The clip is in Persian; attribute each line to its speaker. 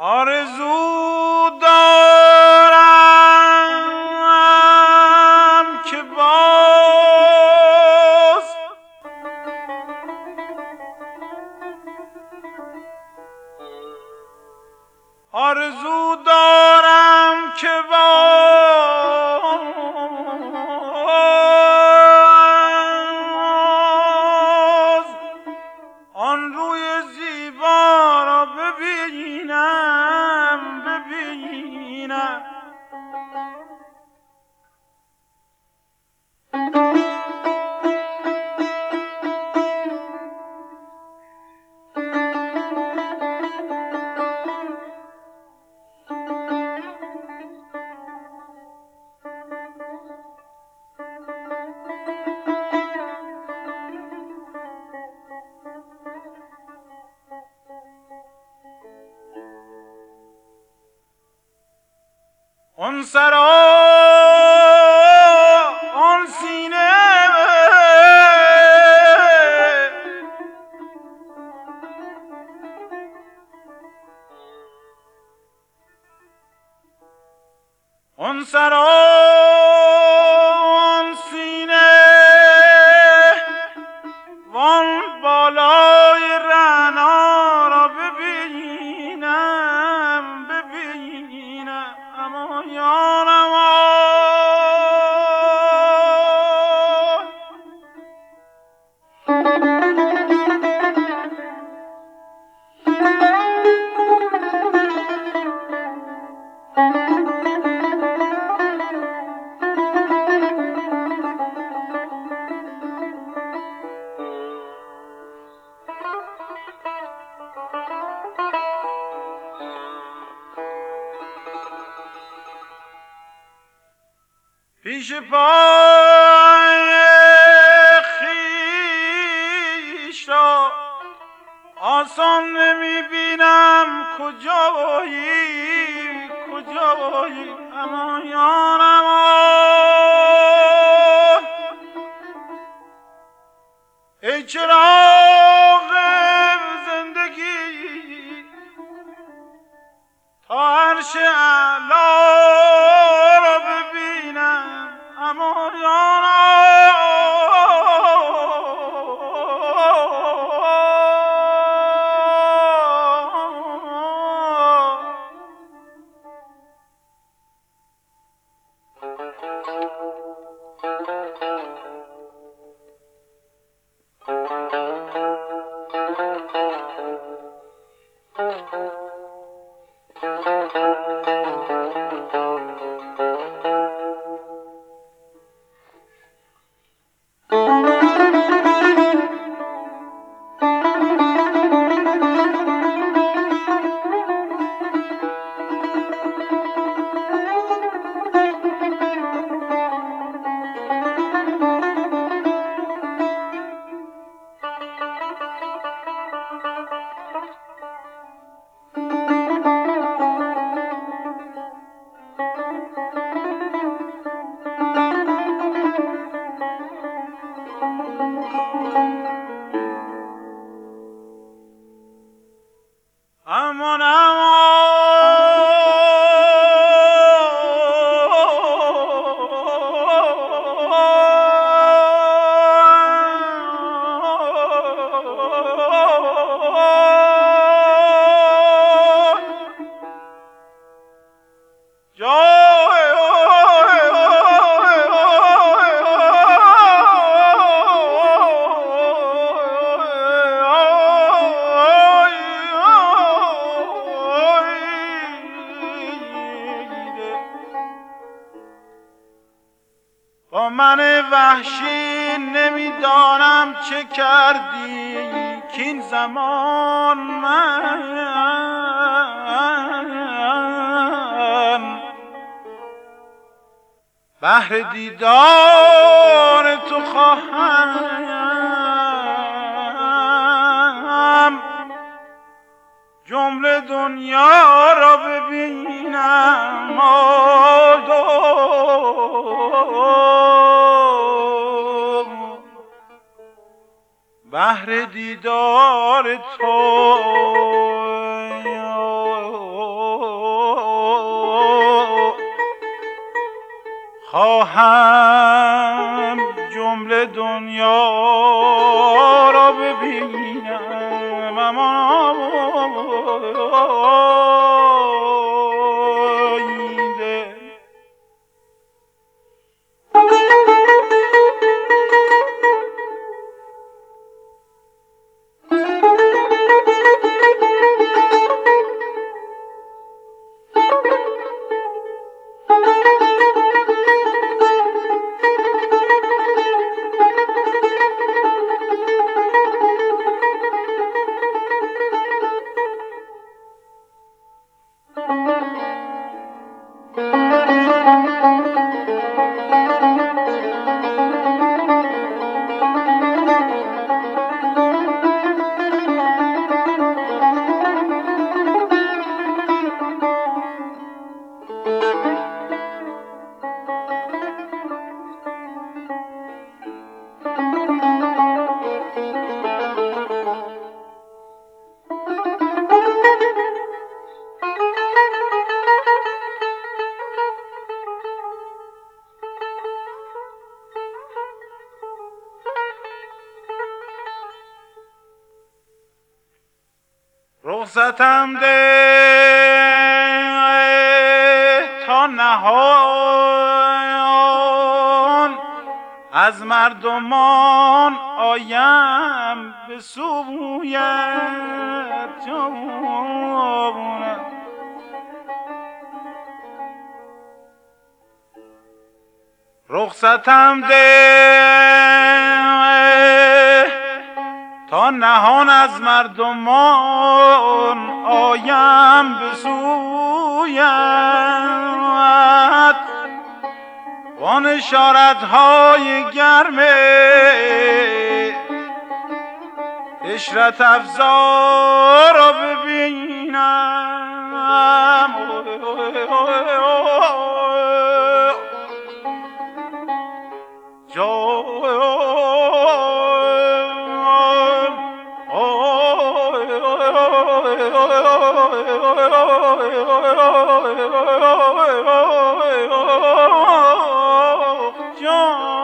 Speaker 1: آرزو دارم که باز آرزو دارم که باز آن روی زیبا را ببینم آن سرا آن سینه آن سرا آن سینه وان بالای رعنا را ببینم اما یارم پیش پای خویش را آسان نمیبینم کجایی اما یارم ای چراغ زندگی تا عرش اعلی را ببینم اما یارم با من وحشی نمیدانم چه کردی کین زمان من بهر دیدار تو خواهم جمله دنیا را ببینم بهر دیدار تو خواهم جمله دنیا را ببینم، اما رخصتم ده تا نهان از مردمان آیم به سویت جانم. رخصتم ده تا نهان از مردمان آیم به سویت، وان اشارتهای گرم عشرت افزا را ببینم. جان